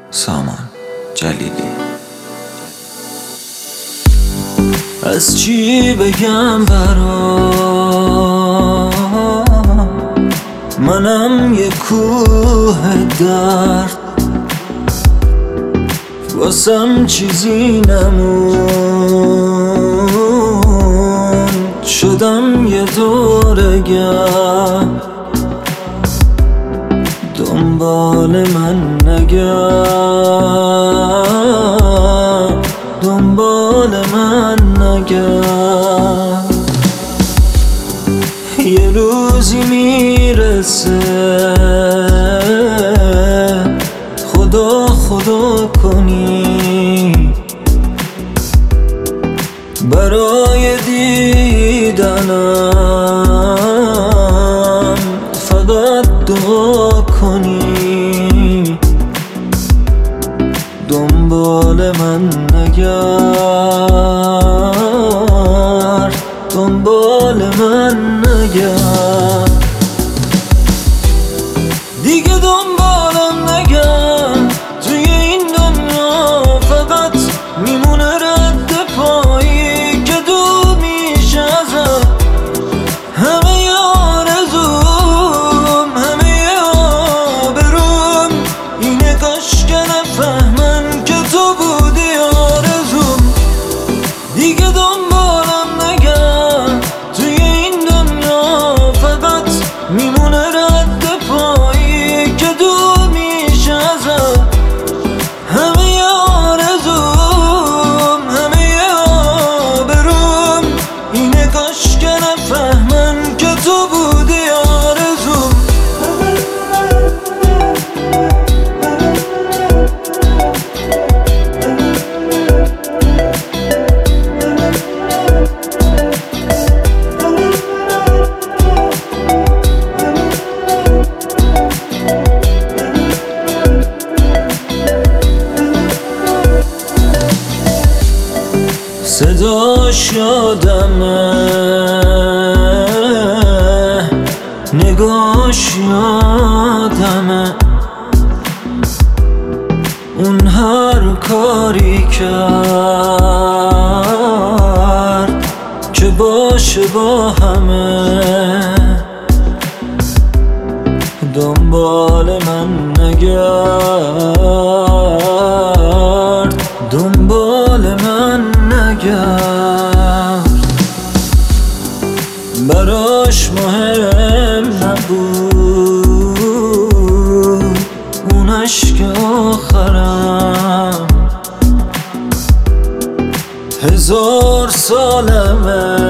سامان جلیلی. از چی بگم برات، منم یه کوه درد، واسم چیزی نمون، شدم یه دورگرد. دنبال من نگرد، دنبال من نگرد. یه روزی میرسه خدا خدا کنی، برای دیدنم فقط دعا کنی. دنبال من نگرد، دنبال من نگرد. دیگه دنبالم نگرد، توی این دنیا فقط میمونه رد پایی که دور میشه ازم. همه آرزوم، همه آبروم اینه، کاش که نفهمن که تو بودی آرزوم. دیگه دنبالم نگرد، توی این دنیا فقط میمونه رد پایی که دور میشه ازم. همه آرزوم، همه آبروم اینه، کاش که نفهمن که تو بودی آرزوم. صداش یادمه، نگاش یادمه، اون هر کاری کرد که باشه با همه. دنبال من نگرد، دنبال من نگرد. براش مهم نبود اون عشق آخرم. 1000 سالمه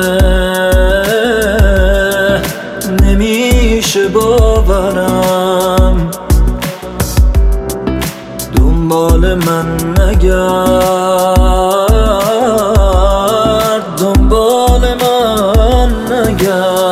نمیشه باورم. دنبال من نگرد، دنبال من نگرد.